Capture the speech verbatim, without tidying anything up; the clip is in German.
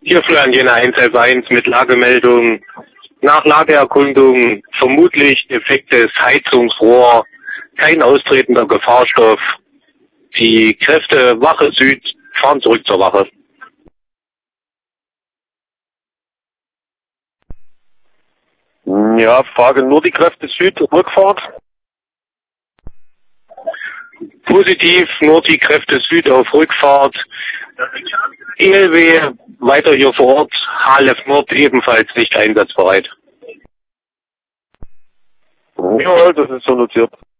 Hier Florian Jena eins elf eins mit Lagemeldung. Nach Lageerkundung vermutlich defektes Heizungsrohr, kein austretender Gefahrstoff. Die Kräfte Wache Süd fahren zurück zur Wache. Ja, Frage nur die Kräfte Süd, Rückfahrt. Positiv, nur die Kräfte Süd auf Rückfahrt. E L W weiter hier vor Ort, H L F Nord ebenfalls nicht einsatzbereit. Ja, das ist so notiert.